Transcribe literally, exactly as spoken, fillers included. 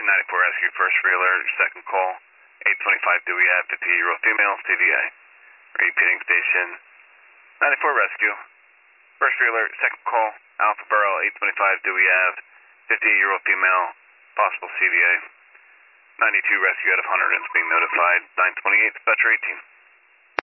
Station ninety-four Rescue, first alert, second call, eight twenty-five Dewey Ave, fifty-eight-year-old female, C V A. Repeating Station ninety-four Rescue, first alert, second call, Alpha Borough, eight twenty-five Dewey Ave, fifty-eight-year-old female, possible C V A. ninety-two Rescue out of Hunterdon's being notified, nine twenty-eight, Dispatcher eighteen.